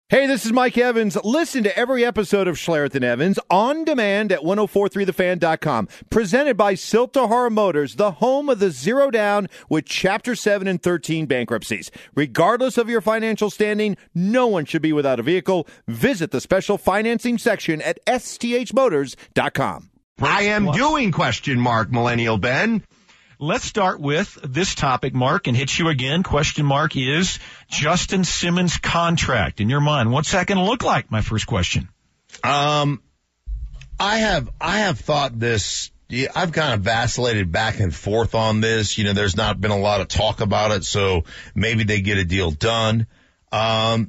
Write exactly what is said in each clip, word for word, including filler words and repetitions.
Hey, this is Mike Evans. Listen to every episode of Schlereth and Evans on demand at ten forty-three the fan dot com. Presented by Siltahara Motors, the home of the zero down with Chapter seven and thirteen bankruptcies. Regardless of your financial standing, no one should be without a vehicle. Visit the special financing section at S T H motors dot com. I am doing question mark, Millennial Ben. Let's start with this topic, Mark, and hit you again. Question mark is Justin Simmons' contract. In your mind, what's that going to look like? My first question. Um, I have I have thought this. I've kind of vacillated back and forth on this. You know, there's not been a lot of talk about it, so maybe they get a deal done. Um,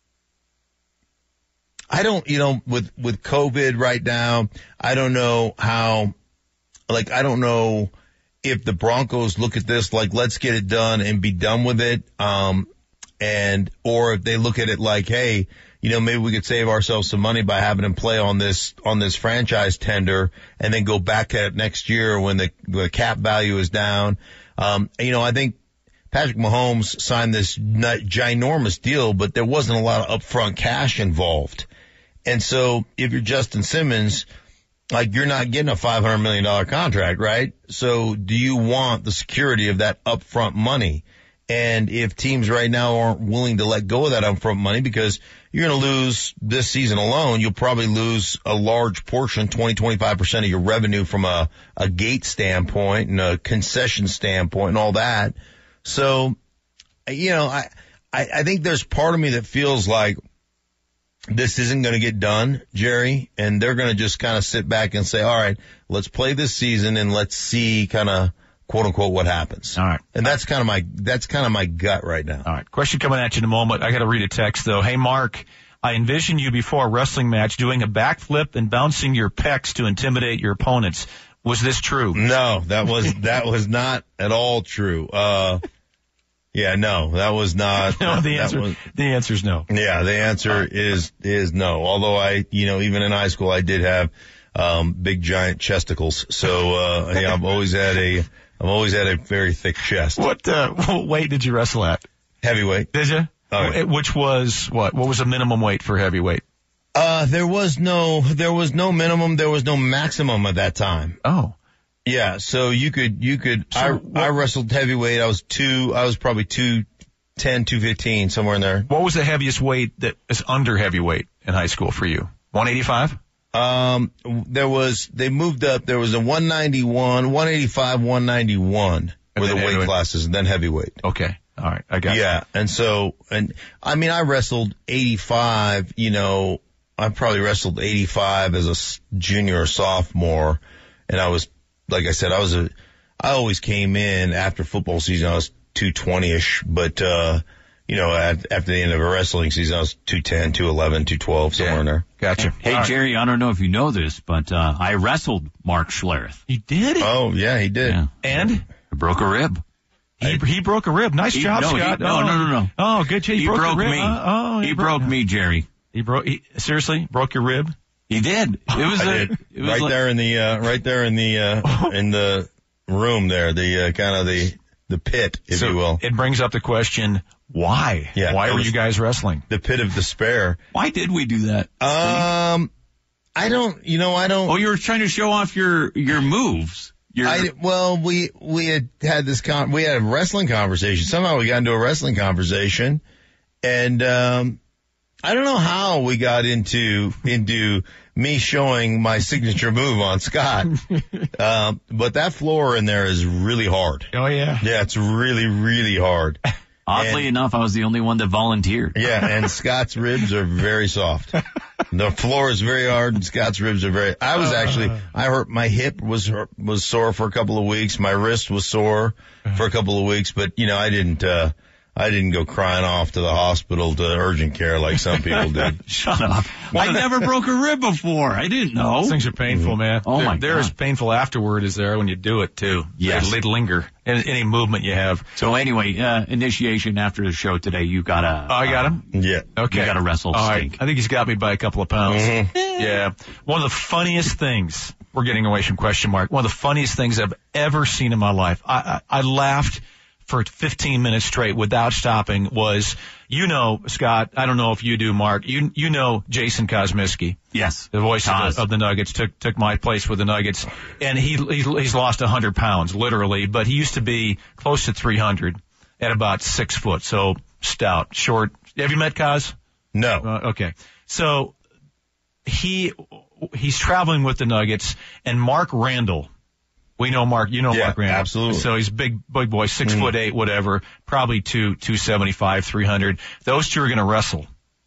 I don't, you know, with with COVID right now, I don't know how. Like, I don't know. If the Broncos look at this like, let's get it done and be done with it, um, and, or if they look at it like, hey, you know, maybe we could save ourselves some money by having him play on this, on this franchise tender and then go back at it next year when the, the cap value is down. Um, and, you know, I think Patrick Mahomes signed this ginormous deal, but there wasn't a lot of upfront cash involved. And so if you're Justin Simmons, like, you're not getting a five hundred million dollars contract, right? So do you want the security of that upfront money? And if teams right now aren't willing to let go of that upfront money because you're going to lose this season alone, you'll probably lose a large portion, twenty, twenty-five percent of your revenue from a, a gate standpoint and a concession standpoint and all that. So, you know, I, I, I think there's part of me that feels like this isn't going to get done, Jerry, and they're going to just kind of sit back and say, all right, let's play this season and let's see kind of quote unquote what happens. All right. And that's kind of my, that's kind of my gut right now. All right. Question coming at you in a moment. I got to read a text though. Hey, Mark, I envision you before a wrestling match doing a backflip and bouncing your pecs to intimidate your opponents. Was this true? No, that was, that was not at all true. Uh, Yeah, no, that was not. No, the answer, was, the answer is no. Yeah, the answer is, is no. Although I, you know, even in high school, I did have, um, big giant chesticles. So, uh, yeah, I've always had a, I've always had a very thick chest. What, uh, what weight did you wrestle at? Heavyweight. Did you? Oh, yeah. Which was what? What was the minimum weight for heavyweight? Uh, there was no, there was no minimum. There was no maximum at that time. Oh. Yeah, so you could, you could, so I, what, I wrestled heavyweight. I was two, I was probably two ten, two fifteen, somewhere in there. What was the heaviest weight that is under heavyweight in high school for you? one eighty-five? Um, there was, they moved up. There was a one ninety-one, one eighty-five, one ninety-one were the weight classes, and then heavyweight. Okay. All right. I got it. Yeah. And so, and I mean, I wrestled eighty-five, you know, I probably wrestled eighty-five as a junior or sophomore, and I was, like I said, I was a, I always came in after football season, I was two twenty-ish, but, uh, you know, at, after the end of a wrestling season, I was two ten, two eleven, two twelve, somewhere yeah. in there. Gotcha. Hey, right. Jerry, I don't know if you know this, but, uh, I wrestled Mark Schlereth. You did? Oh, yeah, he did. Yeah. And? I broke a rib. He, he broke a rib. Nice he, job, no, Scott. He, no, oh, no, no, no. Oh, good job. He, he broke, broke a rib. me. Uh, oh, he, he broke, broke me, Jerry. He broke, he, seriously, broke your rib? He did. It was, I a, did. it was right like, there in the, uh, right there in the, uh, in the room there, the, uh, kind of the, the pit, if so you will. It brings up the question, why? Yeah, why were was you guys wrestling? The pit of despair. Why did we do that? Um, I don't, you know, I don't. Oh, you were trying to show off your, your moves. Your, I, well, we, we had had this con, we had a wrestling conversation. Somehow we got into a wrestling conversation, and, um, I don't know how we got into, into me showing my signature move on Scott. um, but that floor in there is really hard. Oh, yeah. Yeah, it's really, really hard. Oddly and, enough, I was the only one that volunteered. Yeah, and Scott's ribs are very soft. The floor is very hard, and Scott's ribs are very. I was actually, I hurt my hip was was sore for a couple of weeks. My wrist was sore for a couple of weeks, but you know, I didn't. uh I didn't go crying off to the hospital to urgent care like some people did. Shut up. I never broke a rib before. I didn't know. Those things are painful, Mm-hmm. man. Oh, they're, my They're God. as painful afterward as they are when you do it, too. Yes. They, they linger. Any, any movement you have. So anyway, uh, initiation after the show today, you got a... Oh, I got him? Yeah. Okay. You got to wrestle All right. Stink. I think he's got me by a couple of pounds. Mm-hmm. Yeah. One of the funniest things, we're getting away from question mark, one of the funniest things I've ever seen in my life. I, I, I laughed for fifteen minutes straight without stopping was, you know, Scott, I don't know if you do, Mark, you you know Jason Kosmiski. Yes. The voice of the, of the Nuggets took took my place with the Nuggets, and he, he he's lost one hundred pounds, literally, but he used to be close to three hundred at about six foot, so stout, short. Have you met Kos? No. Uh, okay. So he he's traveling with the Nuggets, and Mark Randall, we know Mark, you know yeah, Mark Randall. Absolutely. So he's a big, big boy, six mm. foot eight, whatever, probably two, two seventy-five, three hundred. Those two are going to wrestle.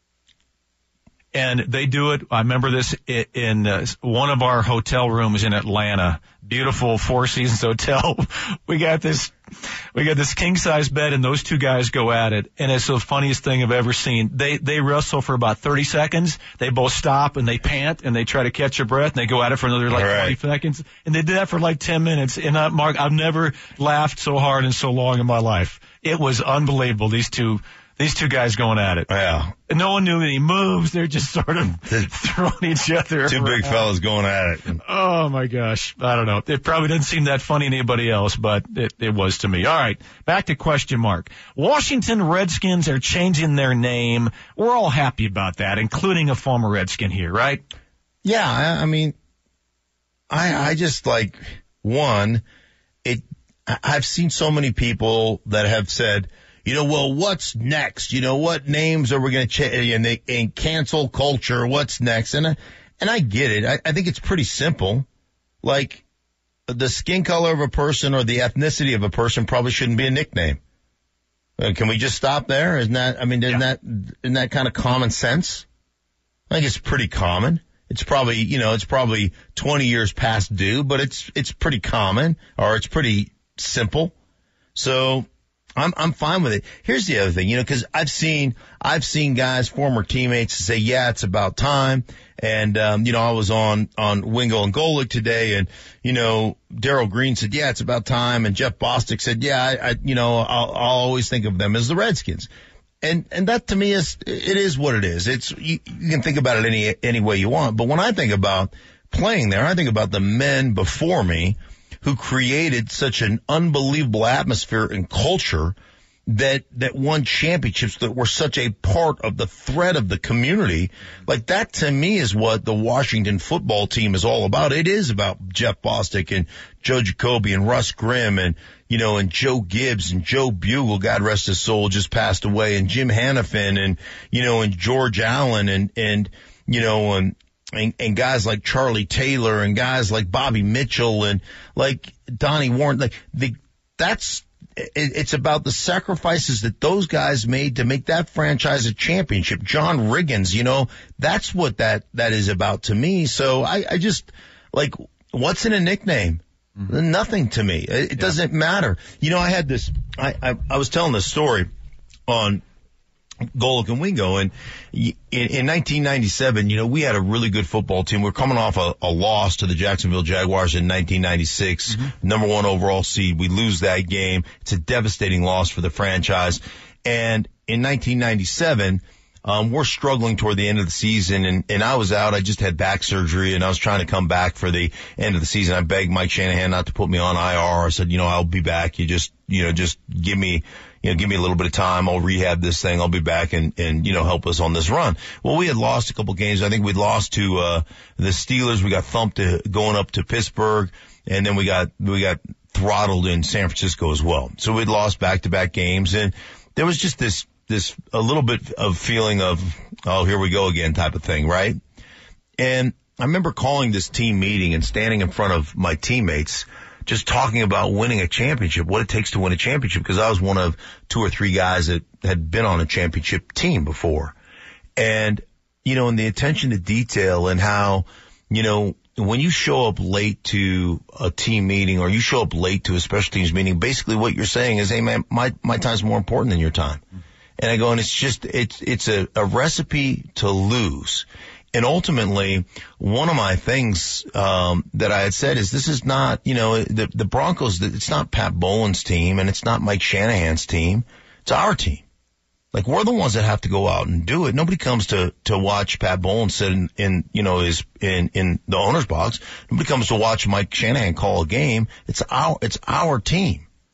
And they do it. I remember this in uh, one of our hotel rooms in Atlanta. Beautiful Four Seasons hotel. We got this, we got this king size bed, and those two guys go at it. And it's the funniest thing I've ever seen. They they wrestle for about thirty seconds. They both stop and they pant and they try to catch their breath, and they go at it for another like right. twenty seconds. And they did that for like ten minutes. And uh, Mark, I've never laughed so hard and so long in my life. It was unbelievable. These two. These two guys going at it. Yeah. And no one knew any moves. They're just sort of throwing each other Two around. big fellas going at it. Oh, my gosh. I don't know. It probably doesn't seem that funny to anybody else, but it, it was to me. All right. Back to question mark. Washington Redskins are changing their name. We're all happy about that, including a former Redskin here, right? Yeah. I, I mean, I, I just like, one, it, I've seen so many people that have said, you know, well, what's next? You know, what names are we going to change? And they and cancel culture. What's next? And I, and I get it. I, I think it's pretty simple. Like the skin color of a person or the ethnicity of a person probably shouldn't be a nickname. Uh, can we just stop there? Isn't that? I mean, isn't yeah. that isn't that kind of common sense? I think it's pretty common. It's probably you know it's probably twenty years past due, but it's it's pretty common or it's pretty simple. So. I'm, I'm fine with it. Here's the other thing, you know, cause I've seen, I've seen guys, former teammates say, yeah, it's about time. And, um, you know, I was on, on Wingo and Golick today and, you know, Darryl Green said, yeah, it's about time. And Jeff Bostic said, yeah, I, I you know, I'll, I'll always think of them as the Redskins. And, and that to me is, it is what it is. It's, you, you can think about it any, any way you want. But when I think about playing there, I think about the men before me who created such an unbelievable atmosphere and culture that, that won championships that were such a part of the thread of the community. Like that to me is what the Washington football team is all about. It is about Jeff Bostic and Joe Jacoby and Russ Grimm and, you know, and Joe Gibbs and Joe Bugle, God rest his soul, just passed away, and Jim Hannafin and, you know, and George Allen and, and, you know, and, And, and guys like Charlie Taylor and guys like Bobby Mitchell and like Donnie Warren, like the, that's, it, it's about the sacrifices that those guys made to make that franchise a championship. John Riggins, you know, that's what that, that is about to me. So I, I just like, what's in a nickname? Mm-hmm. Nothing to me. It, it yeah. doesn't matter. You know, I had this, I, I, I was telling this story on Golick and Wingo, and in, in nineteen ninety-seven, you know, we had a really good football team. We're coming off a, a loss to the Jacksonville Jaguars in nineteen ninety-six, mm-hmm. number one overall seed. We lose that game. It's a devastating loss for the franchise. And in nineteen ninety-seven, um, we're struggling toward the end of the season, and, and I was out. I just had back surgery, and I was trying to come back for the end of the season. I begged Mike Shanahan not to put me on I R. I said, you know, I'll be back. You just, you know, just give me, you know, give me a little bit of time. I'll rehab this thing. I'll be back and, and, you know, help us on this run. Well, we had lost a couple games. I think we'd lost to, uh, the Steelers. We got thumped to, going up to Pittsburgh, and then we got, we got throttled in San Francisco as well. So we'd lost back to back games, and there was just this, this, a little bit of feeling of, oh, here we go again type of thing, right? And I remember calling this team meeting and standing in front of my teammates, just talking about winning a championship, what it takes to win a championship, because I was one of two or three guys that had been on a championship team before. And, you know, and the attention to detail and how, you know, when you show up late to a team meeting or you show up late to a special teams meeting, basically what you're saying is, hey man, my, my time's more important than your time. And I go, and it's just, it's, it's a, a recipe to lose. And ultimately, one of my things, um, that I had said is this is not, you know, the, the Broncos, it's not Pat Bowlen's team and it's not Mike Shanahan's team. It's our team. Like, we're the ones that have to go out and do it. Nobody comes to, to watch Pat Bowlen sit in, in, you know, his, in, in the owner's box. Nobody comes to watch Mike Shanahan call a game. It's our, it's our team.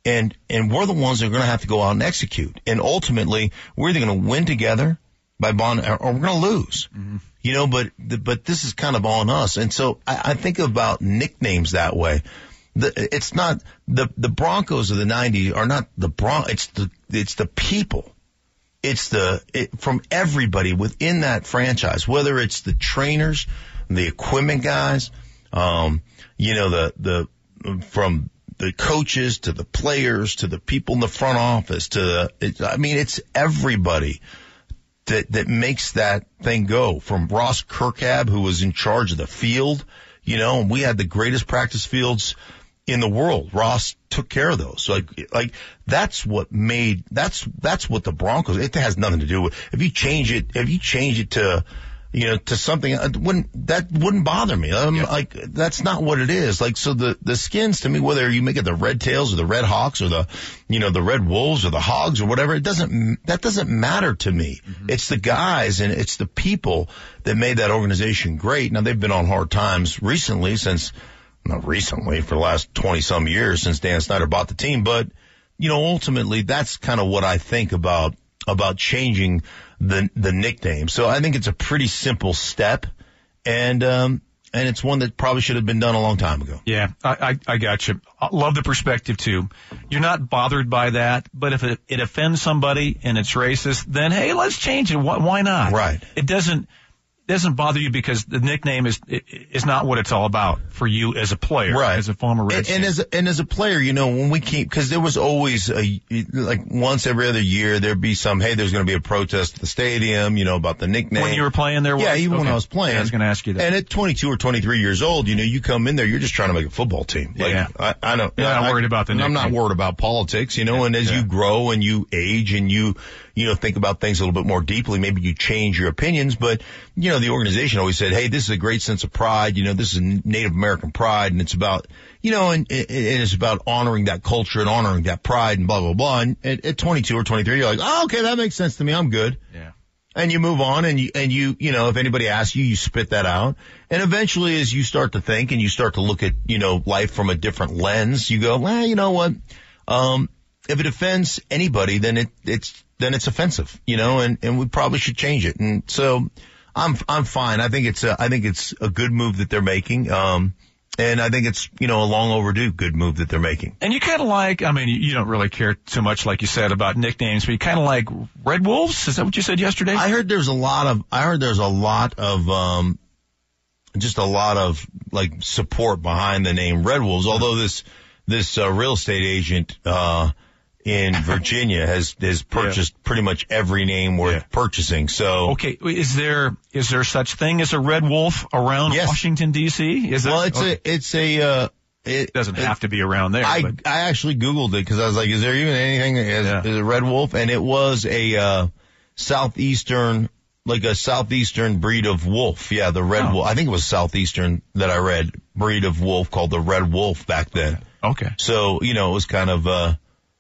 And, and we're the ones that are going to have to go out and execute. And ultimately, we're either going to win together by bond or, or we're going to lose. Mm-hmm. You know, but, but this is kind of on us. And so I, I think about nicknames that way. The, it's not the, the Broncos of the nineties are not the Bron, it's the, it's the people. It's the, it, from everybody within that franchise, whether it's the trainers, the equipment guys, um, you know, the, the, from the coaches to the players to the people in the front office to the, it, I mean, it's everybody that, that makes that thing go, from Ross Kirkhab, who was in charge of the field, you know, and we had the greatest practice fields in the world. Ross took care of those. Like, like, that's what made, that's, that's what the Broncos, it has nothing to do with, if you change it, if you change it to, you know, to something, it wouldn't, that wouldn't bother me. I'm yeah. like, that's not what it is. Like, so the, the Skins, to me, whether you make it the Red Tails or the Red Hawks or the, you know, the Red Wolves or the Hogs or whatever, it doesn't, that doesn't matter to me. Mm-hmm. It's the guys and it's the people that made that organization great. Now, they've been on hard times recently since, not recently, for the last twenty some years since Dan Snyder bought the team. But, you know, ultimately that's kind of what I think about, about changing the, the nickname. So I think it's a pretty simple step, and, um, and it's one that probably should have been done a long time ago. Yeah, I, I, I got you. I love the perspective too. You're not bothered by that, but if it, it offends somebody and it's racist, then hey, let's change it. Why, why not? Right. It doesn't, doesn't bother you because the nickname is is not what it's all about for you as a player, right? As a former Redskin. And, and as a, and as a player, you know, when we keep, because there was always a, like once every other year there'd be some, hey, there's going to be a protest at the stadium, you know, about the nickname. When you were playing there, yeah, was? even okay. when I was playing, yeah, I was going to ask you that. And at twenty-two or twenty-three years old, you know, you come in there, you're just trying to make a football team. Like, yeah, I, I don't. You're not I, worried about the nickname. I'm not worried about politics, you know. Yeah, and as yeah. you grow and you age and you, you know, think about things a little bit more deeply, maybe you change your opinions. But you know, the organization always said, hey, this is a great sense of pride. You know, this is Native American pride, and it's about, you know, and, and it's about honoring that culture and honoring that pride and blah, blah, blah. And at, at twenty-two or twenty-three, you're like, oh, okay, that makes sense to me. I'm good. Yeah. And you move on and you, and you, you know, if anybody asks you, you spit that out. And eventually as you start to think and you start to look at, you know, life from a different lens, you go, well, you know what? Um, if it offends anybody, then it, it's, then it's offensive, you know, and, and we probably should change it. And so I'm, I'm fine. I think it's a, I think it's a good move that they're making. Um, and I think it's, you know, a long overdue good move that they're making. And you kind of like, I mean, you don't really care too much, like you said, about nicknames, but you kind of like Red Wolves. Is that what you said yesterday? I heard there's a lot of, I heard there's a lot of, um, just a lot of like support behind the name Red Wolves. Although this, this, uh, real estate agent, uh, in Virginia has, has purchased yeah. pretty much every name worth yeah. purchasing. So. Okay. Is there, is there such thing as a Red Wolf around yes. Washington D C? Is there? Well, it's okay. a, it's a, uh, it doesn't it, have to be around there. I, but. I actually Googled it because I was like, is there even anything that is, yeah. is a Red Wolf? And it was a, uh, southeastern, like a southeastern breed of wolf. Yeah. The Red oh. Wolf. I think it was southeastern that I read breed of wolf called the Red Wolf back then. Okay. okay. So, you know, it was kind of, uh,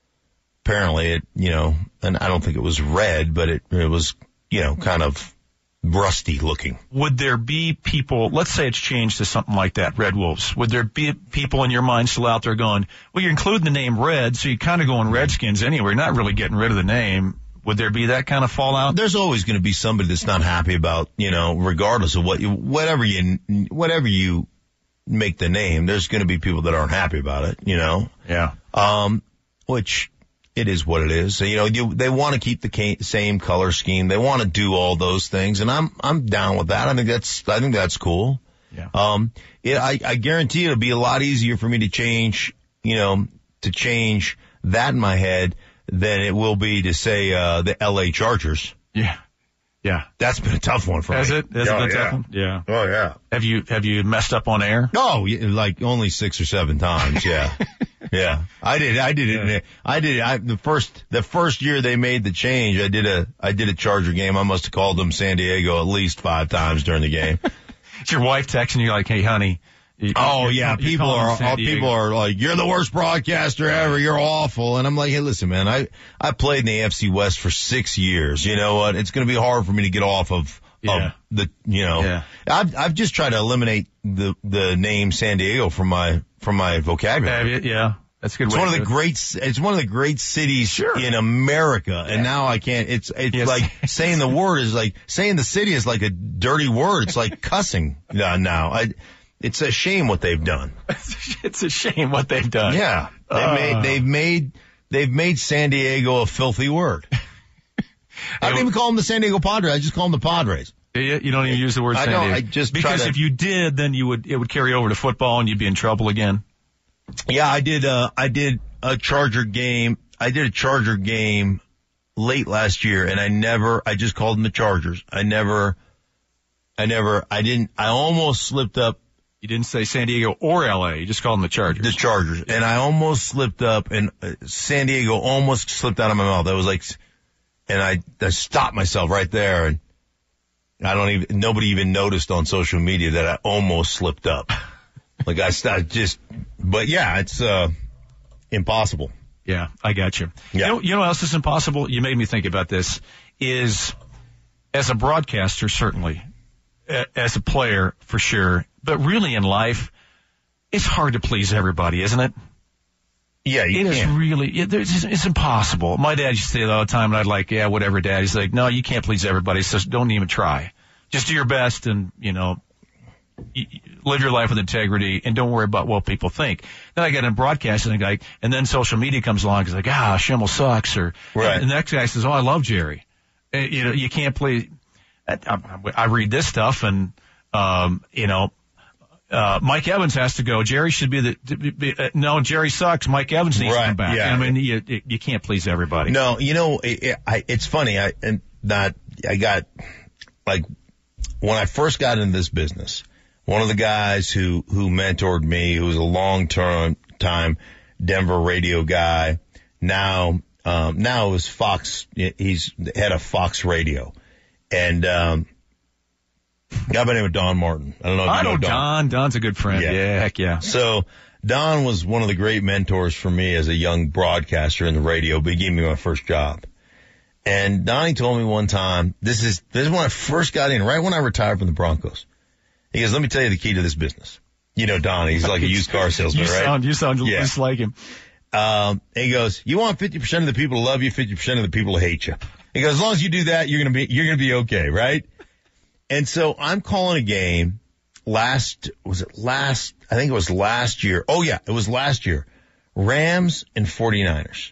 apparently it, you know, and I don't think it was red, but it, it was, you know, kind of rusty looking. Would there be people, let's say it's changed to something like that, Red Wolves. Would there be people in your mind still out there going, well, you're including the name Red, so you're kind of going Redskins anyway. You're not really getting rid of the name. Would there be that kind of fallout? There's always going to be somebody that's not happy about, you know, regardless of what you, whatever you, whatever you make the name, there's going to be people that aren't happy about it, you know? Yeah. Um, which, it is what it is. So, you know, you, they want to keep the ca- same color scheme. They want to do all those things, and I'm I'm down with that. I think that's I think that's cool. Yeah. Um, it, I I guarantee it'll be a lot easier for me to change, you know, to change that in my head than it will be to say uh the L A Chargers. Yeah. Yeah. That's been a tough one for Has me. Has it? Has oh, it been yeah. tough one? Yeah. Oh yeah. Have you have you messed up on air? Oh, like only six or seven times. Yeah. Yeah, I did. I did it. Yeah. I did it. I, the first, the first year they made the change, I did a, I did a Charger game. I must have called them San Diego at least five times during the game. It's your wife texting you like, "Hey, honey." You, oh yeah, people are, all, people are like, "You're the worst broadcaster ever. You're awful." And I'm like, "Hey, listen, man. I, I played in the A F C West for six years. You know what? It's going to be hard for me to get off of." Yeah. Of the, you know, yeah. I've, I've just tried to eliminate the, the name San Diego from my, from my vocabulary. Have you? Yeah. That's a good It's way one to of the do it. great. It's one of the great cities Sure. in America, and now I can't. It's it's Yes. like saying the word is like saying the city is like a dirty word. It's like cussing uh, now. I, it's a shame what they've done. It's a shame what they've done. Yeah, they've Uh. made they've made they've made San Diego a filthy word. I don't even call them the San Diego Padres. I just call them the Padres. You, you don't even use the word I San don't, Diego. I just try because to- if you did, then you would it would carry over to football and you'd be in trouble again. Yeah, I did. Uh, I did a Charger game. I did a Charger game late last year, and I never. I just called them the Chargers. I never. I never. I didn't. I almost slipped up You didn't say San Diego or L A. You just called them the Chargers. the Chargers, and I almost slipped up, and uh, San Diego almost slipped out of my mouth. I was like, and I, I stopped myself right there, and I don't even. Nobody even noticed on social media that I almost slipped up. Like I, I just. But yeah, it's uh impossible. Yeah, I got you. Yeah. You know, you know what else is impossible? You made me think about this. Is as a broadcaster, certainly, a- as a player, for sure, but really in life, it's hard to please everybody, isn't it? Yeah, you It is can't. really, it, it's, it's impossible. My dad used to say that all the time, and I'd like, yeah, whatever, Dad. He's like, no, you can't please everybody, so don't even try. Just do your best and, you know, y- y- live your life with integrity and don't worry about what people think. Then I get in broadcasting and like, and then social media comes along. It's like, ah, Schimmel sucks. Or, Right. and the next guy says, oh, I love Jerry. Uh, you know, you can't please. I, I, I read this stuff and, um, you know, Uh, Mike Evans has to go. Jerry should be the, to be, be, uh, no, Jerry sucks. Mike Evans needs Right, to come back. yeah. I mean, you, you can't please everybody. No, you know, it, it, I, it's funny. I and not. I got like when I first got into this business. One of the guys who who mentored me, who was a long term time Denver radio guy. Now, um, now it was Fox. He's the head of Fox Radio, and um, a guy by the name of Don Martin. I don't know if I you know know Don. Don. Don's a good friend. Yeah. Yeah, heck yeah. So Don was one of the great mentors for me as a young broadcaster in the radio, but he gave me my first job. And Donnie told me one time, this is, this is when I first got in, right when I retired from the Broncos. He goes, let me tell you the key to this business. You know Donnie, he's like a used car salesman, You right? sound, you sound Yeah. just like him. Um, and he goes, you want fifty percent of the people to love you, fifty percent of the people to hate you. He goes, as long as you do that, you're going to be, you're going to be okay, right? And so I'm calling a game last, was it last, I think it was last year. Oh yeah, it was last year. Rams and 49ers.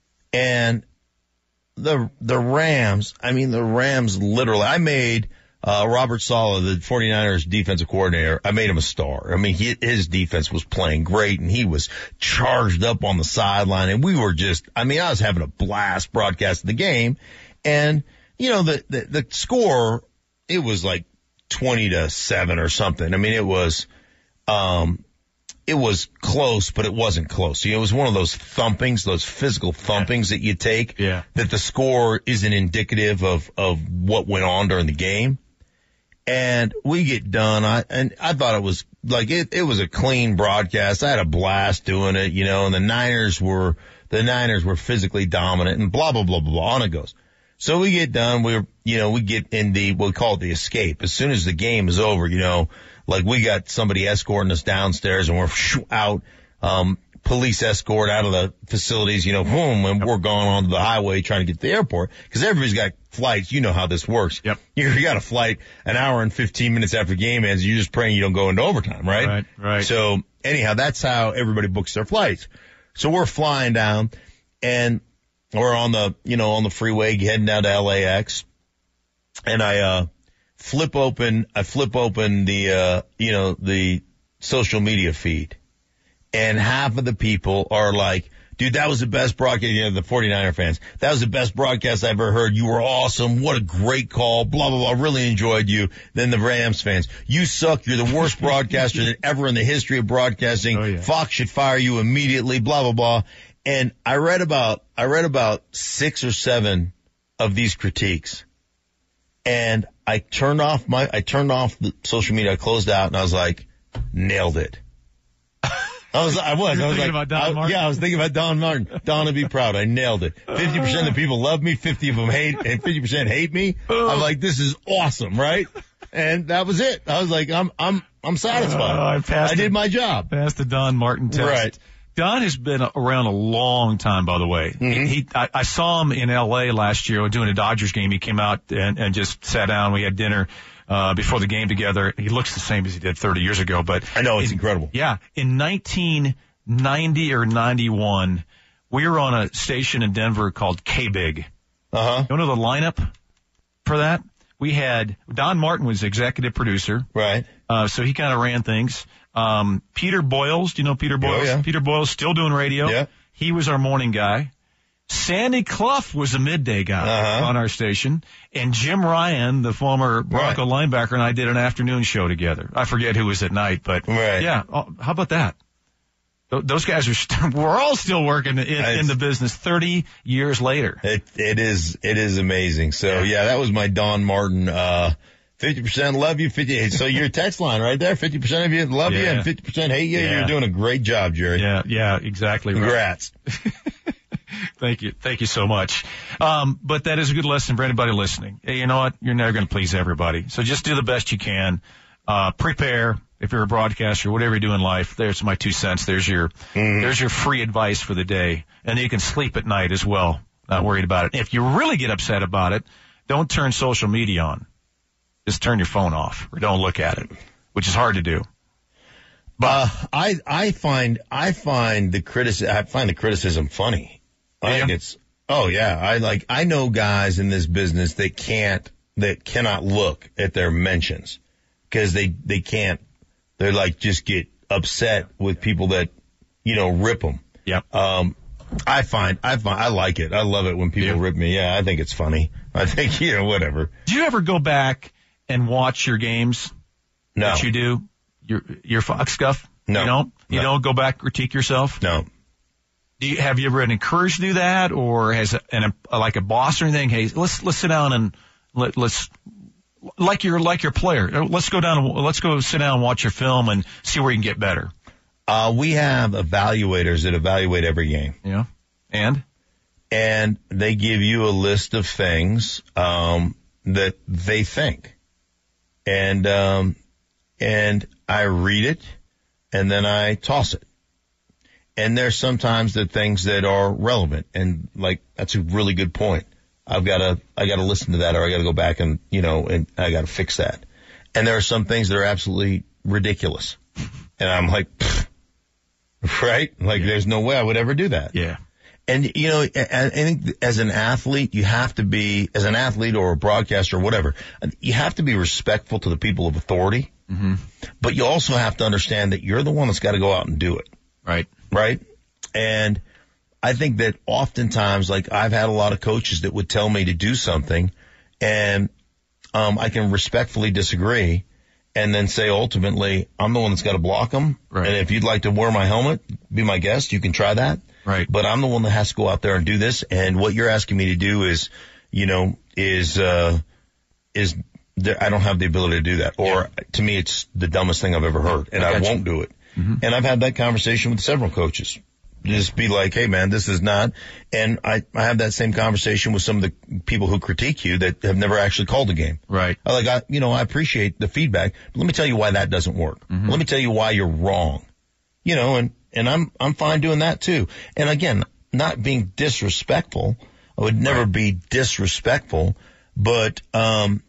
And the, the Rams, I mean the Rams literally, I made, uh, Robert Saleh, the 49ers defensive coordinator, I made him a star. I mean, he, his defense was playing great and he was charged up on the sideline and we were just, I mean, I was having a blast broadcasting the game and, you know, the, the, the score, it was like twenty to seven or something. I mean, it was, um, it was close, but it wasn't close. You know, it was one of those thumpings, those physical thumpings that you take. Yeah. That the score isn't indicative of, of what went on during the game. And we get done. I, and I thought it was like, it, it was a clean broadcast. I had a blast doing it, you know, and the Niners were, the Niners were physically dominant and blah, blah, blah, blah, blah. On it goes. So we get done. We're, you know, we get in the, we call it the escape. As soon as the game is over, you know, like we got somebody escorting us downstairs and we're shoo, out, um, police escort out of the facilities, you know, boom, and we're going onto the highway trying to get to the airport because everybody's got flights. You know how this works. Yep. You, you got a flight an hour and fifteen minutes after the game ends. You're just praying you don't go into overtime, right? Right, right. So anyhow, that's how everybody books their flights. So we're flying down and we're on the, you know, on the freeway heading down to L A X and I, uh, flip open, I flip open the, uh, you know, the social media feed and half of the people are like, dude, that was the best broadcast, you know, the 49er fans. That was the best broadcast I ever heard. You were awesome. What a great call. Blah, blah, blah. Really enjoyed you. Then the Rams fans, you suck. You're the worst broadcaster that ever in the history of broadcasting. Oh, yeah. Fox should fire you immediately. Blah, blah, blah. And I read about, I read about six or seven of these critiques and I turned off my, I turned off the social media. I closed out and I was like, nailed it. I was, I was, You were I was thinking like, about Don I- Martin? yeah, I was thinking about Don Martin. Don would be proud. I nailed it. fifty percent of the people love me, fifty of them hate, and fifty percent hate me. I'm like, this is awesome, right? And that was it. I was like, I'm, I'm, I'm satisfied. Oh, I passed I did it. my job. That's the Don Martin test. Right. Don has been around a long time, by the way. Mm-hmm. He, he I, I saw him in L A last year doing a Dodgers game. He came out and, and just sat down. We had dinner uh before the game together. He looks the same as he did thirty years ago. But I know, it's in, incredible. Yeah. In nineteen ninety or ninety-one, we were on a station in Denver called K-Big. Uh-huh. You know the lineup for that? We had Don Martin was executive producer. Right. Uh, so he kind of ran things. Um, Peter Boyles, do you know Peter Boyles? Oh, yeah. Peter Boyles still doing radio. Yeah. He was our morning guy. Sandy Clough was a midday guy Uh-huh. on our station. And Jim Ryan, the former Bronco Right. linebacker, and I did an afternoon show together. I forget who was at night, but Right. yeah. Oh, how about that? Th- Those guys are, st- we're all still working in, in the business thirty years later. It, it is, it is amazing. So yeah, that was my Don Martin, uh, fifty percent love you, fifty, so your text line right there, fifty percent of you love you Yeah. and fifty percent hate you. Yeah. You're doing a great job, Jerry. Yeah, yeah, exactly right. Congrats. Thank you. Thank you so much. Um, but that is a good lesson for anybody listening. Hey, you know what? You're never going to please everybody. So just do the best you can. Uh, prepare. If you're a broadcaster, whatever you do in life, there's my two cents. There's your, Mm. there's your free advice for the day. And you can sleep at night as well. Not worried about it. If you really get upset about it, don't turn social media on. Just turn your phone off or don't look at it, which is hard to do. Uh, I, I find, I find the criticism, I find the criticism funny. I Yeah. think it's, oh yeah, I like, I know guys in this business that can't, that cannot look at their mentions because they, they can't, they're like, just get upset with people that, you know, rip them. Yep. Um, I find, I find, I like it. I love it when people Yeah. rip me. Yeah, I think it's funny. I think, you know, whatever. Do you ever go back and watch your games? No. That you do? Your, your Fox stuff? No. You don't? You No. don't go back, critique yourself? No. Do you, have you ever been encouraged to do that, or has an, a, like a boss or anything? Hey, let's let's sit down and let, let's like your like your player. Let's go down and let's go sit down and watch your film and see where you can get better. Uh, we have evaluators that evaluate every game. Yeah, and And they give you a list of things, um, that they think. And, um, and I read it and then I toss it. And there's sometimes the things that are relevant and like, that's a really good point. I've got to, I got to listen to that or I got to go back and, you know, and I got to fix that. And there are some things that are absolutely ridiculous. And I'm like, pfft, right? Like there's no way I would ever do that. yeah, And, you know, I I think as an athlete, you have to be, as an athlete or a broadcaster or whatever, you have to be respectful to the people of authority. mm-hmm. But you also have to understand that you're the one that's got to go out and do it. right, Right? And I think that oftentimes, like I've had a lot of coaches that would tell me to do something and, um, I can respectfully disagree and then say ultimately, I'm the one that's got to block them. Right. And if you'd like to wear my helmet, be my guest, you can try that. right, But I'm the one that has to go out there and do this. And what you're asking me to do is, you know, is, uh, is there, I don't have the ability to do that. Or Yeah. to me, it's the dumbest thing I've ever heard and I I, got you. won't do it. Mm-hmm. And I've had that conversation with several coaches. Just be like, hey man, this is not, and I, I have that same conversation with some of the people who critique you that have never actually called a game. right, I like, I, you know, I appreciate the feedback, but let me tell you why that doesn't work. Mm-hmm. Let me tell you why you're wrong. You know, and, and I'm, I'm fine doing that too. And again, not being disrespectful. I would never Right. be disrespectful, but, um,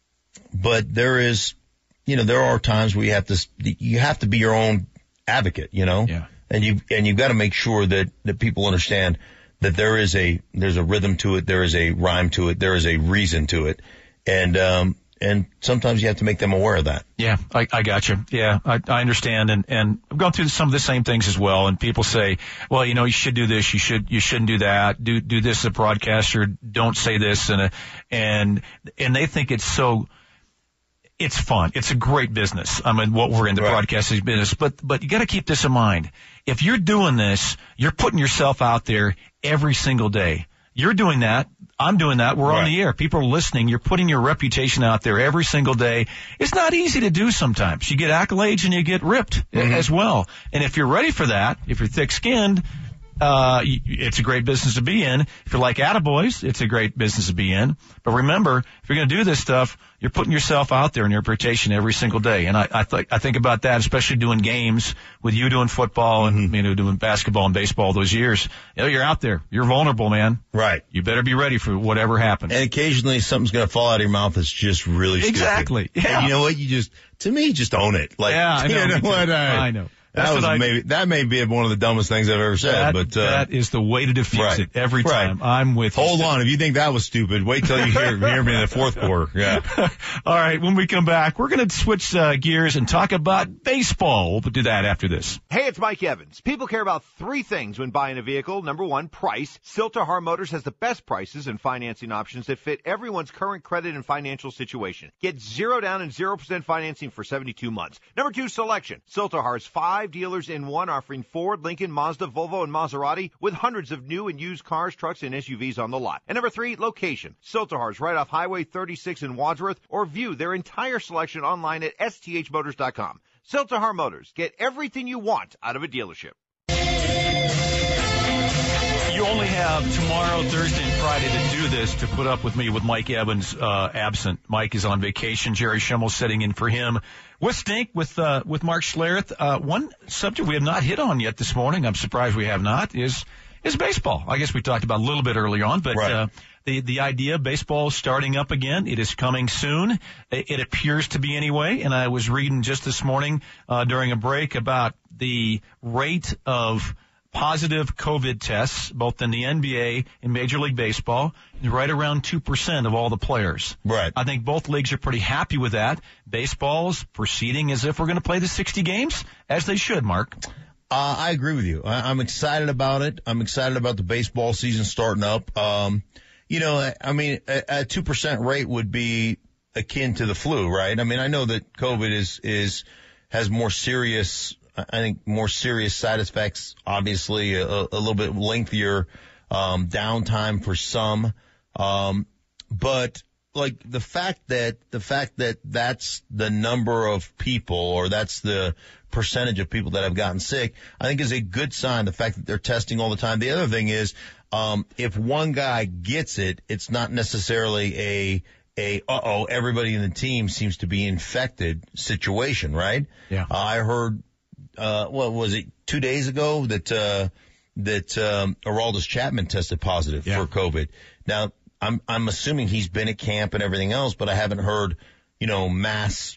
but there is, you know, there are times where you have to, you have to be your own advocate, you know? Yeah. And you, and you've got to make sure that, that people understand that there is a, there's a rhythm to it. There is a rhyme to it. There is a reason to it. And, um, and sometimes you have to make them aware of that. Yeah, I, I got you. Yeah, I, I understand, and and I've gone through some of the same things as well. And people say, well, you know, you should do this, you should, you shouldn't do that. Do do this as a broadcaster. Don't say this, and a, and and they think it's so. It's fun. It's a great business. I mean, what we're in the Right. broadcasting business, but but you got to keep this in mind. If you're doing this, you're putting yourself out there every single day. You're doing that. I'm doing that. We're Right. on the air. People are listening. You're putting your reputation out there every single day. It's not easy to do sometimes. You get accolades and you get ripped Mm-hmm. as well. And if you're ready for that, if you're thick-skinned, uh, it's a great business to be in. If you're like Attaboys, it's a great business to be in. But remember, if you're going to do this stuff, you're putting yourself out there in your reputation every single day. And I, I, th- I think about that, especially doing games with you doing football and, mm-hmm. you know, doing basketball and baseball those years. You know, you're out there. You're vulnerable, man. Right. You better be ready for whatever happens. And occasionally something's going to fall out of your mouth that's just really stupid. Exactly. Yeah. And you know what? You just, to me, just own it. Like, yeah, I know. You know what? I, I know. That was I, maybe that may be one of the dumbest things I've ever said, that, but uh, that is the way to diffuse right, it every time. Right. I'm with you. Hold on, if you think that was stupid, wait till you hear, hear me in the fourth quarter. Yeah. All right, when we come back, we're going to switch uh, gears and talk about baseball. We'll do that after this. Hey, it's Mike Evans. People care about three things when buying a vehicle. Number one, price. Siltahar Motors has the best prices and financing options that fit everyone's current credit and financial situation. Get zero down and zero percent financing for seventy-two months. Number two, selection. Siltahar's five dealers in one, offering Ford, Lincoln, Mazda, Volvo, and Maserati with hundreds of new and used cars, trucks, and S U Vs on the lot. And number three, location. Siltahar's right off Highway thirty-six in Wadsworth, or view their entire selection online at S T H motors dot com. Siltahar Motors. Get everything you want out of a dealership. You only have tomorrow, Thursday, and Friday to do this, to put up with me with Mike Evans uh, absent. Mike is on vacation. Jerry Schimmel sitting in for him. With Stink, with uh, with Mark Schlereth. Uh, one subject we have not hit on yet this morning, I'm surprised we have not, is is baseball. I guess we talked about a little bit earlier on, but right. uh, the the idea of baseball starting up again, it is coming soon. It, it appears to be anyway, and I was reading just this morning uh, during a break about the rate of positive COVID tests, both in the N B A and Major League Baseball, is right around two percent of all the players. Right. I think both leagues are pretty happy with that. Baseball's proceeding as if we're going to play the sixty games, as they should, Mark. Uh, I agree with you. I, I'm excited about it. I'm excited about the baseball season starting up. Um, you know, I, I mean, a, a two percent rate would be akin to the flu, right? I mean, I know that COVID is, is, has more serious, I think more serious side effects, obviously a, a little bit lengthier, um, downtime for some. Um, but like the fact that, the fact that that's the number of people, or that's the percentage of people that have gotten sick, I think is a good sign. The fact that they're testing all the time. The other thing is, um, if one guy gets it, it's not necessarily a, a, uh-oh, everybody in the team seems to be infected situation, right? Yeah. Uh, I heard, uh, what was it, two days ago that, uh, that, um, Aroldis Chapman tested positive yeah. for COVID. Now, I'm, I'm assuming he's been at camp and everything else, but I haven't heard, you know, mass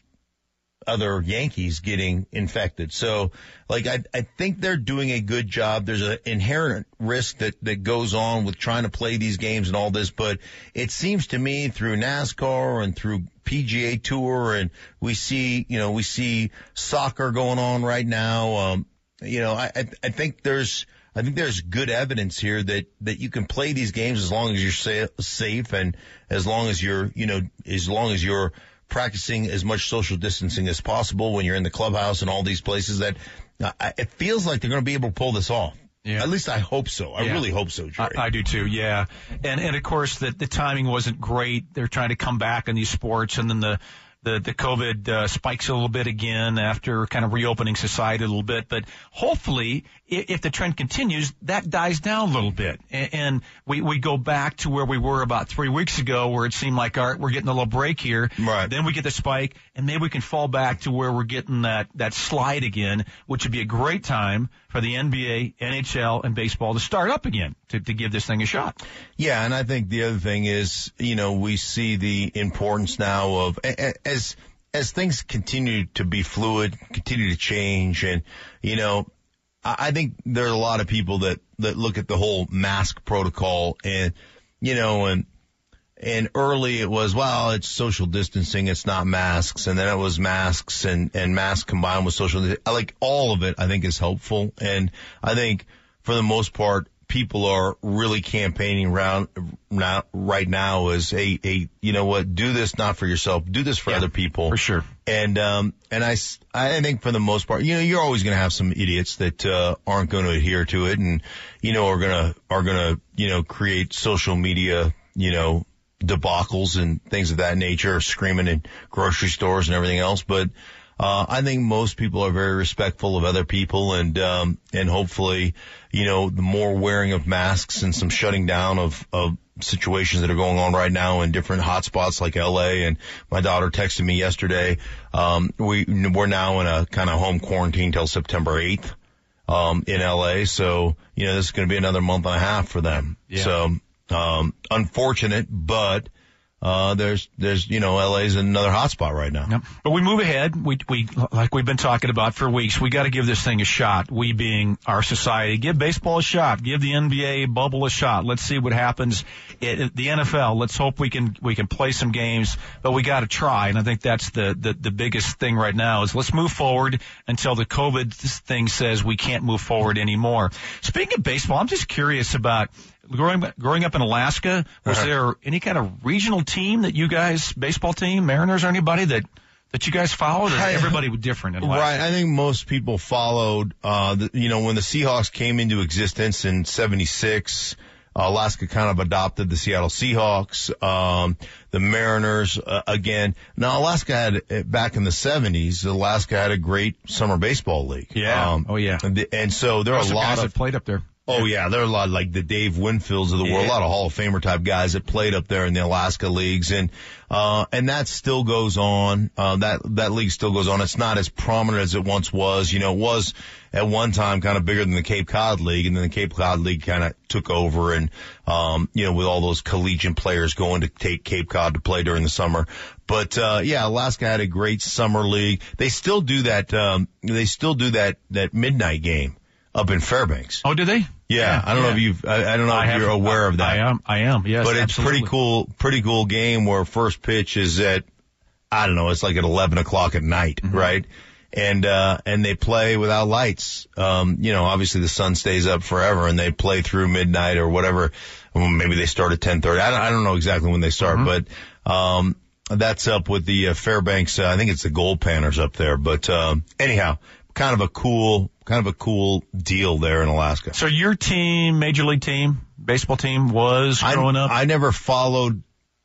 other Yankees getting infected. So, like, I, I think they're doing a good job. There's an inherent risk that, that goes on with trying to play these games and all this, but it seems to me through NASCAR and through P G A Tour, and we see, you know, we see soccer going on right now. Um, you know, I, I, I think there's, I think there's good evidence here that, that you can play these games as long as you're sa- safe and as long as you're, you know, as long as you're practicing as much social distancing as possible when you're in the clubhouse and all these places. That uh, it feels like they're going to be able to pull this off. Yeah. At least I hope so. I yeah. really hope so, Jerry. I, I do too, yeah. And, and of course, the, the timing wasn't great. They're trying to come back in these sports, and then the, the, the COVID uh, spikes a little bit again after kind of reopening society a little bit. But hopefully, if, if the trend continues, that dies down a little bit. And, and we, we go back to where we were about three weeks ago, where it seemed like, all right, we're getting a little break here. Right. Then we get the spike, and maybe we can fall back to where we're getting that, that slide again, which would be a great time for the N B A, N H L, and baseball to start up again, to, to give this thing a shot. Yeah, and I think the other thing is, you know, we see the importance now of, as as things continue to be fluid, continue to change, and, you know, I think there are a lot of people that, that look at the whole mask protocol and, you know, and, and early it was, well, it's social distancing, it's not masks. And then it was masks and, and masks combined with social distancing. Like all of it, I think is helpful. And I think for the most part, people are really campaigning around now, right now as a, a, you know what, do this not for yourself, do this for yeah, other people. For sure. And, um, and I, I think for the most part, you know, you're always going to have some idiots that, uh, aren't going to adhere to it and, you know, are going to, are going to, you know, create social media, you know, debacles and things of that nature, screaming in grocery stores and everything else. But, Uh, I think most people are very respectful of other people, and um, and hopefully, you know, the more wearing of masks and some shutting down of of situations that are going on right now in different hotspots like L A. And my daughter texted me yesterday. Um, we we're now in a kind of home quarantine till September eighth um, in L A. So you know, this is going to be another month and a half for them. Yeah. So um, unfortunate, but. Uh, there's, there's, you know, L A's another hotspot right now. Yep. But we move ahead. We, we, like we've been talking about for weeks, we got to give this thing a shot. We being our society, give baseball a shot. Give the N B A bubble a shot. Let's see what happens at the N F L. Let's hope we can, we can play some games, but we got to try. And I think that's the, the, the biggest thing right now is let's move forward until the COVID thing says we can't move forward anymore. Speaking of baseball, I'm just curious about Growing, growing up in Alaska, was uh-huh. there any kind of regional team that you guys, baseball team, Mariners or anybody that, that you guys followed? Or I, everybody was different in Alaska? Right. I think most people followed, uh, the, you know, when the Seahawks came into existence in seventy-six, uh, Alaska kind of adopted the Seattle Seahawks, um, the Mariners, uh, again. Now, Alaska had, back in the seventies, Alaska had a great summer baseball league. Yeah. Um, oh, yeah. And, and so there are a some lot guys of. that played up there. Oh yeah, there are a lot like the Dave Winfields of the world, Yeah. a lot of Hall of Famer type guys that played up there in the Alaska leagues, and uh and that still goes on. Uh, that that league still goes on. It's not as prominent as it once was. You know, it was at one time kind of bigger than the Cape Cod League, and then the Cape Cod League kind of took over, and um you know, with all those collegiate players going to take Cape Cod to play during the summer. But uh yeah, Alaska had a great summer league. They still do that. Um, they still do that that midnight game up in Fairbanks. Oh, do they? Yeah, Yeah, I don't yeah. know if you've, I, I don't know I if have, you're aware I, of that. I am, I am, yes. But it's absolutely. pretty cool, pretty cool game where first pitch is at, I don't know, it's like at eleven o'clock at night, Mm-hmm. right? And, uh, and they play without lights. Um, you know, obviously the sun stays up forever and they play through midnight or whatever. Well, maybe they start at ten thirty. I don't, I don't know exactly when they start, Mm-hmm. but, um, that's up with the uh, Fairbanks, uh, I think it's the Gold Panners up there. But, um, anyhow, kind of a cool, kind of a cool deal there in Alaska. So your team, major league team, baseball team was growing I, up? I never followed,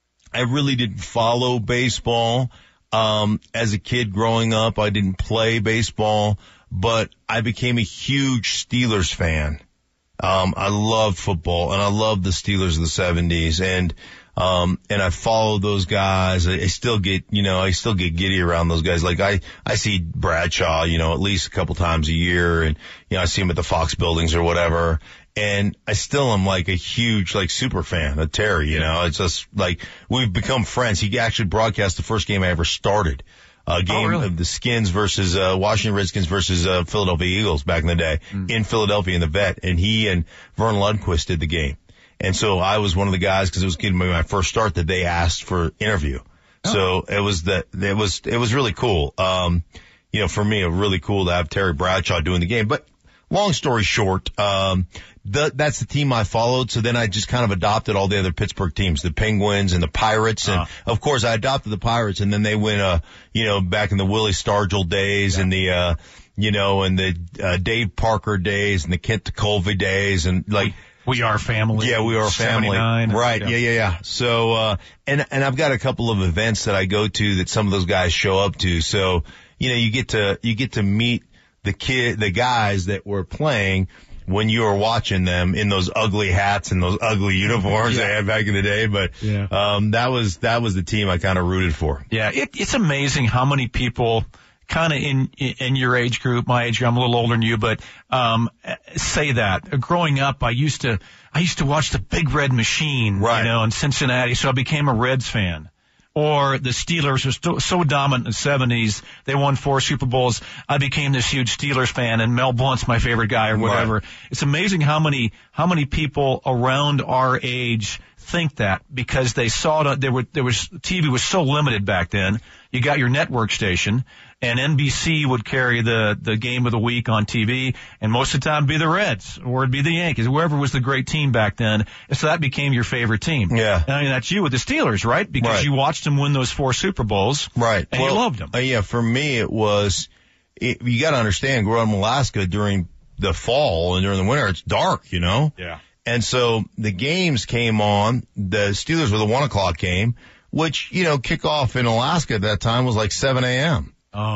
I really didn't follow baseball. Um, as a kid growing up, I didn't play baseball, but I became a huge Steelers fan. Um, I loved football and I loved the Steelers of the seventies, and, um, and I followed those guys. I, I still get, you know, I still get giddy around those guys. Like I, I see Bradshaw, you know, at least a couple times a year, and, you know, I see him at the Fox buildings or whatever. And I still am like a huge, like, super fan of Terry, you know. It's just like, we've become friends. He actually broadcast the first game I ever started. A game Oh, really? of the Skins versus, uh, Washington Redskins versus, uh, Philadelphia Eagles back in the day Mm. in Philadelphia in the Vet. And he and Vern Lundquist did the game. And so I was one of the guys, cause it was getting my first start, that they asked for interview. Oh. So it was that, it was, it was really cool. Um, you know, for me, it was really cool to have Terry Bradshaw doing the game. But long story short, um, the, that's the team I followed. So then I just kind of adopted all the other Pittsburgh teams, the Penguins and the Pirates. And Uh. of course I adopted the Pirates, and then they went, uh, you know, back in the Willie Stargell days Yeah. and the, uh, you know, and the, uh, Dave Parker days and the Kent Colvey days, and like, We are family. yeah, we are a family. seventy-nine. Right. Yeah. Yeah, yeah, yeah. So, uh, and, and I've got a couple of events that I go to that some of those guys show up to. So, you know, you get to, you get to meet the kid, the guys that were playing when you were watching them in those ugly hats and those ugly uniforms Yeah. they had back in the day. But, Yeah. um, that was, that was the team I kind of rooted for. Yeah, it, it's amazing how many people kind of in in your age group, my age group, I'm a little older than you, but um say that. Growing up, I used to I used to watch the Big Red Machine, Right. you know, in Cincinnati, so I became a Reds fan. Or the Steelers were so, so dominant in the seventies, they won four Super Bowls. I became this huge Steelers fan, and Mel Blunt's my favorite guy or whatever. Right. It's amazing how many how many people around our age think that, because they saw it. There were there was T V was so limited back then. You got your network station, and N B C would carry the the game of the week on T V, and most of the time it'd be the Reds or it'd be the Yankees, whoever was the great team back then. And so that became your favorite team. Yeah. I mean, that's you with the Steelers, right? Because Right. you watched them win those four Super Bowls, Right. and you loved them. Uh, yeah, for me it was, it, you got to understand, growing up in Alaska during the fall and during the winter, it's dark, you know? Yeah. And so the games came on. The Steelers were the one o'clock game, which, you know, kickoff in Alaska at that time was like seven a.m. Oh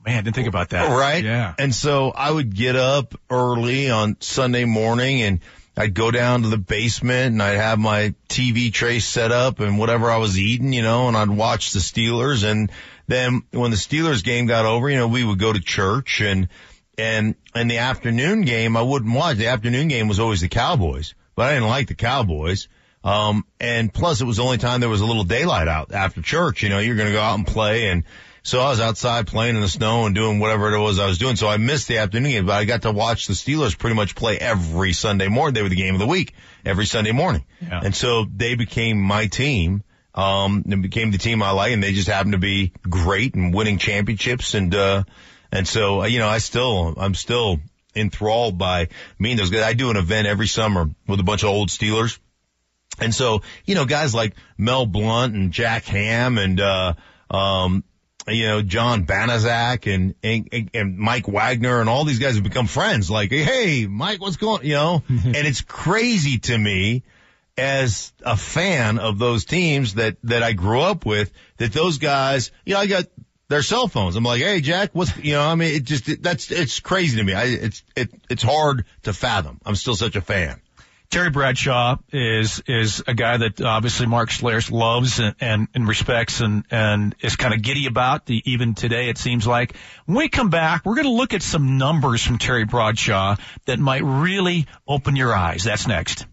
Man, I didn't think about that. Right? Yeah. And so I would get up early on Sunday morning and I'd go down to the basement and I'd have my T V tray set up and whatever I was eating, you know, and I'd watch the Steelers. And then when the Steelers game got over, you know, we would go to church, and, and in the afternoon game, I wouldn't watch. The afternoon game was always the Cowboys, but I didn't like the Cowboys. Um, and plus it was the only time there was a little daylight out after church. You know, you're going to go out and play. And so I was outside playing in the snow and doing whatever it was I was doing. So I missed the afternoon game, but I got to watch the Steelers pretty much play every Sunday morning. They were the game of the week every Sunday morning. Yeah. And so they became my team. Um, and became the team I like, and they just happened to be great and winning championships. And, uh, and so, you know, I still, I'm still enthralled by me and those guys. I do an event every summer with a bunch of old Steelers. And so, you know, guys like Mel Blount and Jack Ham and, uh, um, you know, John Banaszak and, and, and Mike Wagner and all these guys have become friends. Like, hey, Mike, what's going, you know, and it's crazy to me as a fan of those teams that, that I grew up with, that those guys, you know, I got their cell phones. I'm like, hey, Jack, what's, you know, I mean, it just, it, that's, it's crazy to me. I, it's, it, it's hard to fathom. I'm still such a fan. Terry Bradshaw is is a guy that obviously Mark Schlereth loves and, and, and respects and, and is kind of giddy about, the, even today it seems like. When we come back, we're going to look at some numbers from Terry Bradshaw that might really open your eyes. That's next.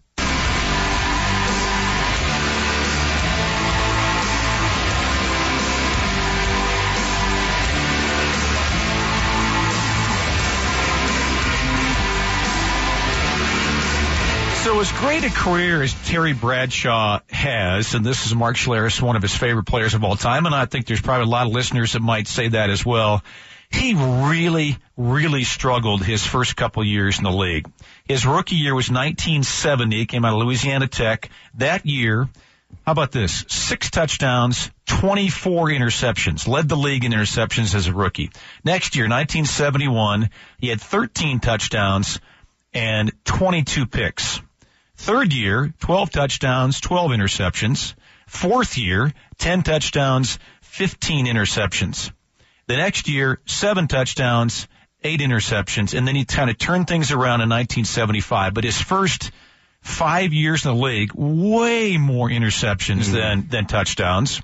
So as great a career as Terry Bradshaw has, and this is Mark Schlereth, one of his favorite players of all time, and I think there's probably a lot of listeners that might say that as well, he really, really struggled his first couple years in the league. His rookie year was nineteen seventy, came out of Louisiana Tech. That year, how about this? Six touchdowns, twenty-four interceptions, led the league in interceptions as a rookie. Next year, nineteen seventy-one, he had thirteen touchdowns and twenty-two picks. Third year, twelve touchdowns, twelve interceptions. Fourth year, ten touchdowns, fifteen interceptions. The next year, seven touchdowns, eight interceptions, and then he kind of turned things around in nineteen seventy-five. But his first five years in the league, way more interceptions mm-hmm. than, than touchdowns.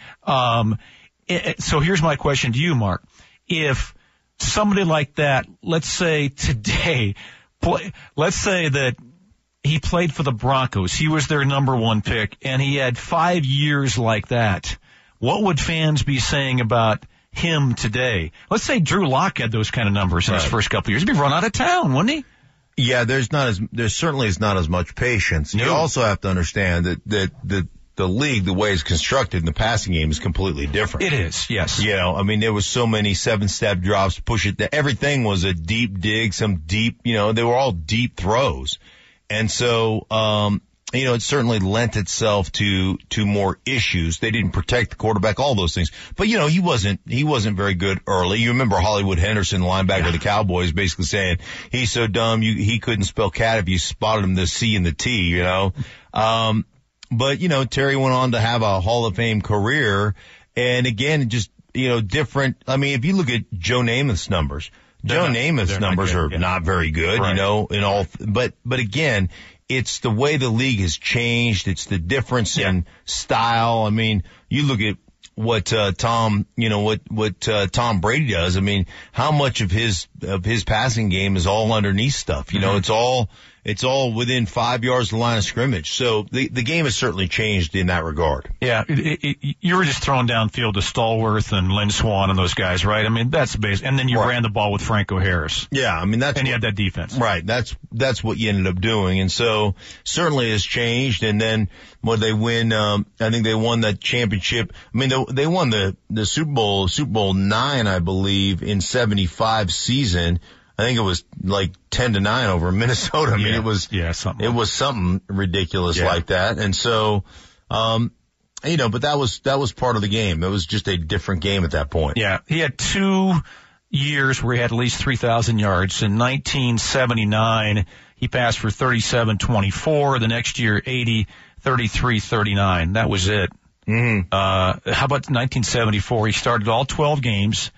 Um, it, so here's my question to you, Mark. If somebody like that, let's say today, play, let's say that he played for the Broncos. He was their number one pick, and he had five years like that. What would fans be saying about him today? Let's say Drew Lock had those kind of numbers in right. his first couple of years. He'd be run out of town, wouldn't he? Yeah, there's not as there certainly is not as much patience. No. You also have to understand that that the the league, the way it's constructed in the passing game, is completely different. It is, yes. You know, I mean, there was so many seven-step drops, push it. Everything was a deep dig, some deep. You know, they were all deep throws. And so, um, you know, it certainly lent itself to, to more issues. They didn't protect the quarterback, all those things. But, you know, he wasn't, he wasn't very good early. You remember Hollywood Henderson, the linebacker yeah. of the Cowboys, basically saying, he's so dumb, you, he couldn't spell cat if you spotted him the C and the T, you know. Um, but, you know, Terry went on to have a Hall of Fame career. And again, just, you know, different. I mean, if you look at Joe Namath's numbers, Joe not, Namath's numbers are yeah. not very good, right. you know, in all, but, but again, it's the way the league has changed. It's the difference yeah. in style. I mean, you look at what, uh, Tom, you know, what, what, uh, Tom Brady does. I mean, how much of his, of his passing game is all underneath stuff? You mm-hmm. know, it's all, it's all within five yards of the line of scrimmage. So the, the game has certainly changed in that regard. Yeah. It, it, it, you were just throwing downfield to Stallworth and Lynn Swann and those guys, right? I mean, that's base. And then you right. ran the ball with Franco Harris. Yeah. I mean, that's, and you had that defense. Right. That's, that's what you ended up doing. And so certainly has changed. And then when they win, um, I think they won that championship. I mean, they, they won the, the Super Bowl, Super Bowl nine, I believe, in seventy-five season. I think it was like ten to nine over Minnesota. I mean, yeah. it was, yeah, something it like was something ridiculous yeah. like that. And so, um, you know, but that was, that was part of the game. It was just a different game at that point. Yeah. He had two years where he had at least three thousand yards. In nineteen seventy-nine, he passed for thirty-seven twenty-four. The next year, eighty, thirty-three thirty-nine. That was it. Mm-hmm. Uh, how about nineteen seventy-four? He started all twelve games.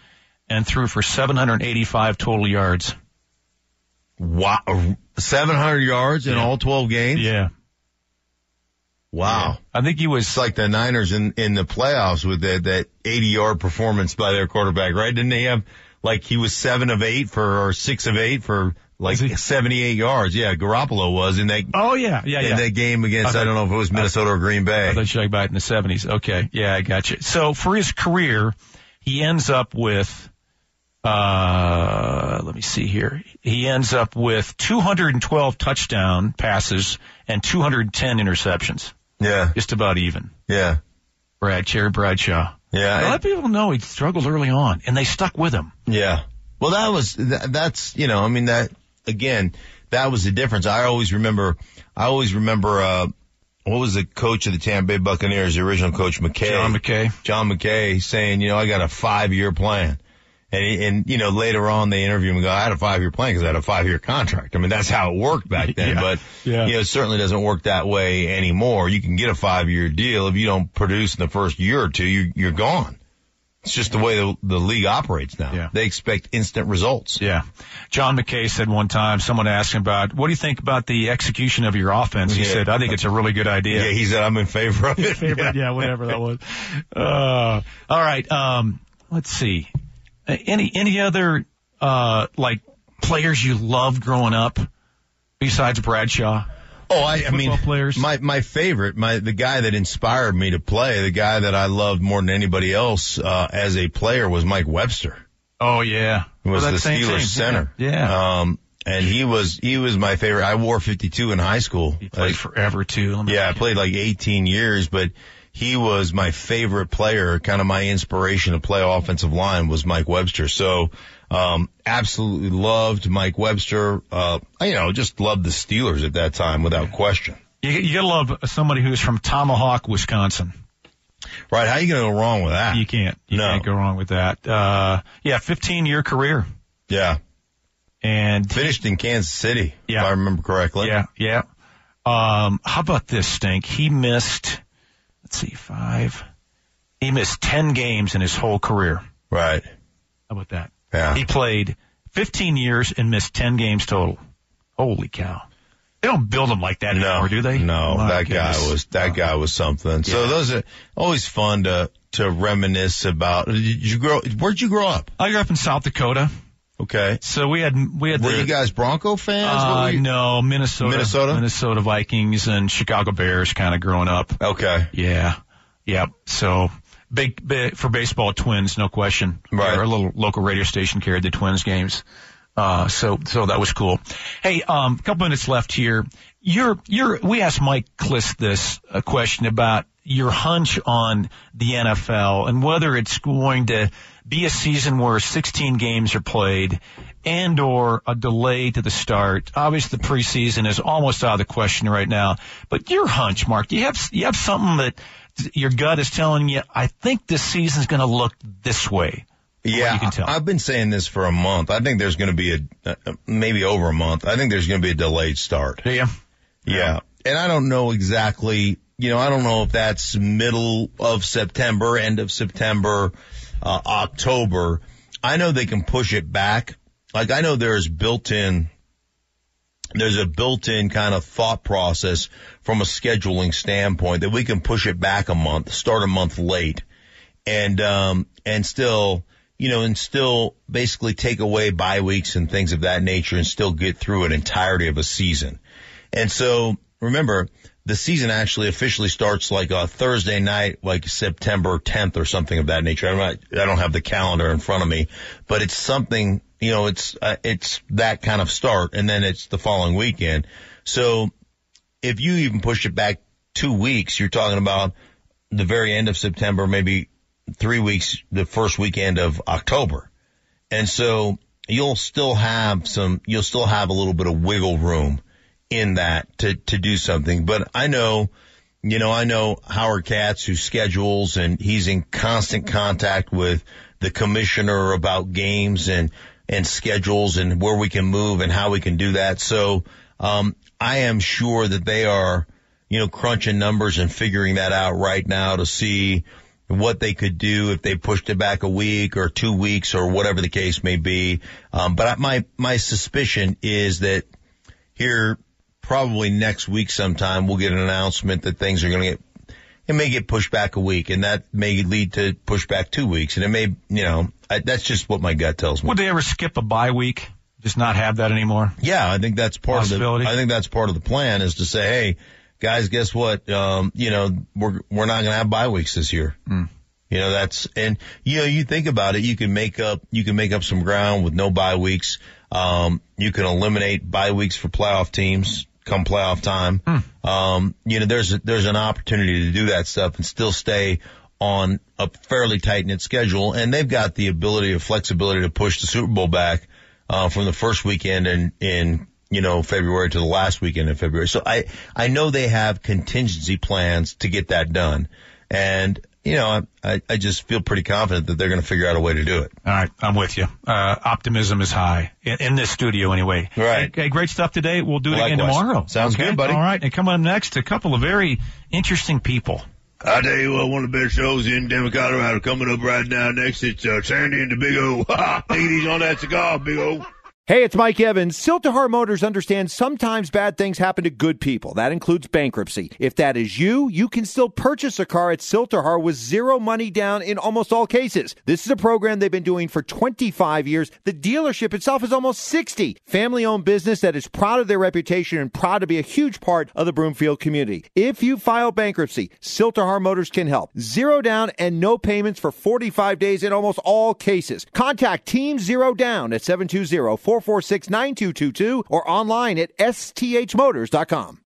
and threw for seven hundred eighty-five total yards. Wow. seven hundred yards in Yeah. all twelve games? Yeah. Wow. Yeah. I think he was It's like the Niners in, in the playoffs with that, that eighty-yard performance by their quarterback, right? Didn't they have, like, he was seven of eight for, or six of eight for, like, seventy-eight yards? Yeah, Garoppolo was in that, Oh, yeah. Yeah, in yeah. that game against, Okay. I don't know if it was Minnesota or Green Bay. I thought you were talking about it in the seventies. Okay. Yeah, I got you. So for his career, he ends up with, uh, let me see here. He ends up with two hundred twelve touchdown passes and two hundred ten interceptions. Yeah, Just about even. yeah, Brad, Cherry Bradshaw. yeah. A lot of people know he struggled early on, and they stuck with him. Yeah. Well, that was, that, that's, you know, I mean, that, again, that was the difference. I always remember, I always remember, uh, what was the coach of the Tampa Bay Buccaneers, the original coach, McKay? John McKay. John McKay saying, you know, I got a five-year plan. And, he, and, you know, later on they interview him and go, I had a five-year plan because I had a five-year contract. I mean, that's how it worked back then. Yeah. But, Yeah. you know, it certainly doesn't work that way anymore. You can get a five-year deal. If you don't produce in the first year or two, you're, you're gone. It's just the way the, the league operates now. Yeah. They expect instant results. Yeah. John McKay said one time, someone asked him about, what do you think about the execution of your offense? He Yeah. said, I think it's a really good idea. Yeah, he said, I'm in favor of it. Favorite, yeah, whatever that was. Uh, all right. Um, let's see. Uh, Any, any other, uh, like players you loved growing up besides Bradshaw? Oh, I, I mean, Football players? my, my favorite, my, the guy that inspired me to play, the guy that I loved more than anybody else, uh, as a player was Mike Webster. Oh, yeah. Who was Well, the that same Steelers team. center. Yeah. Um, and he was, he was my favorite. I wore fifty-two in high school. He played Like, forever too. Let me yeah, I look. played like eighteen years, but he was my favorite player. Kind of my inspiration to play offensive line was Mike Webster. So, um, absolutely loved Mike Webster. Uh, you know, just loved the Steelers at that time without question. You, you gotta love somebody who's from Tomahawk, Wisconsin. Right. How you going to go wrong with that? You can't. You No. can't go wrong with that. Uh, yeah, fifteen year career. Yeah. And Finished in Kansas City, Yeah. if I remember correctly. yeah, yeah. Um, how about this, Stink? He missed, let's see, five. He missed ten games in his whole career. Right. How about that? Yeah. He played fifteen years and missed ten games total. Holy cow. They don't build them like that No, anymore, do they? no, My that goodness. guy was, that guy was something. So Yeah. those are always fun to, to reminisce about. Did you grow, where'd you grow up? I grew up in South Dakota. Okay. So we had, we had Were the, you guys Bronco fans? What uh, were you- no, Minnesota, Minnesota? Minnesota Vikings and Chicago Bears kind of growing up. Okay. Yeah. Yeah. So big, big for baseball, Twins, no question. Right. Our little local radio station carried the Twins games. Uh, so, so that was cool. Hey, um, a couple minutes left here. You're, you're, we asked Mike Kliss this a question about your hunch on the N F L and whether it's going to be a season where sixteen games are played and or a delay to the start. Obviously the preseason is almost out of the question right now, but your hunch, Mark, do you have, you have something that your gut is telling you, I think this season's going to look this way? Yeah, you can tell. I've been saying this for a month. I think there's going to be a, uh, maybe over a month. I think there's going to be a delayed start. Do you? Yeah. And I don't know exactly, you know, I don't know if that's middle of September, end of September, uh, October. I know they can push it back. Like I know there's built in, there's a built-in kind of thought process from a scheduling standpoint that we can push it back a month, start a month late and, um, and still, you know, and still basically take away bye weeks and things of that nature and still get through an entirety of a season. And so remember, the season actually officially starts like a Thursday night, like September tenth or something of that nature. I'm not, I don't have the calendar in front of me, but it's something, you know, it's, uh, it's that kind of start and then it's the following weekend. So if you even push it back two weeks, you're talking about the very end of September, maybe three weeks, the first weekend of October. And so you'll still have some, you'll still have a little bit of wiggle room in that to, to do something. But I know, you know, I know Howard Katz who schedules and he's in constant contact with the commissioner about games and, and schedules and where we can move and how we can do that. So, um, I am sure that they are, you know, crunching numbers and figuring that out right now to see, what they could do if they pushed it back a week or two weeks or whatever the case may be. Um, but my, my suspicion is that here probably next week sometime we'll get an announcement that things are going to get, it may get pushed back a week, and that may lead to push back two weeks. And it may, you know, I, that's just what my gut tells me. Would they ever skip a bye week? Just not have that anymore? Yeah, I think that's part of the, I think that's part of the plan is to say, hey, guys, guess what? Um, you know, we're, we're not going to have bye weeks this year. Mm. You know, that's, and, you know, you think about it, you can make up, you can make up some ground with no bye weeks. Um, you can eliminate bye weeks for playoff teams come playoff time. Hmm. Um, you know, there's, a, there's an opportunity to do that stuff and still stay on a fairly tight knit schedule. And they've got the ability of flexibility to push the Super Bowl back, uh, from the first weekend in, in, you know, February to the last weekend in February. So I, I know they have contingency plans to get that done. And, you know, I, I just feel pretty confident that they're going to figure out a way to do it. All right. I'm with you. Uh, optimism is high in, in this studio anyway. Right. Hey, great stuff today. We'll do it Likewise. again tomorrow. Sounds okay? good, buddy. All right. And coming up next, a couple of very interesting people. I tell you what, one of the best shows in Denver, Colorado coming up right now. Next, it's uh, Sandy and the Big O. Take it easy on that cigar, Big O. Hey, it's Mike Evans. Siltahar Motors understands sometimes bad things happen to good people. That includes bankruptcy. If that is you, you can still purchase a car at Siltahar with zero money down in almost all cases. This is a program they've been doing for twenty-five years. The dealership itself is almost sixty. Family-owned business that is proud of their reputation and proud to be a huge part of the Broomfield community. If you file bankruptcy, Siltahar Motors can help. Zero down and no payments for forty-five days in almost all cases. Contact Team Zero Down at seven two zero, four four six, nine two two two or online at S T H motors dot com.